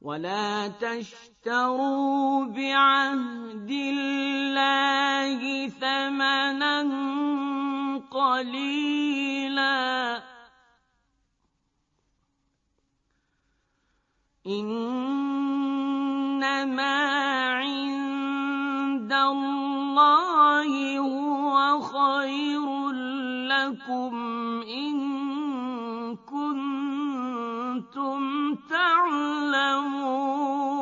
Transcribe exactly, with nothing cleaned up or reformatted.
ولا تشتروا بعهد الله ثمنا قليلا إنما عند الله هو خير لكم إن كنتم تعلمون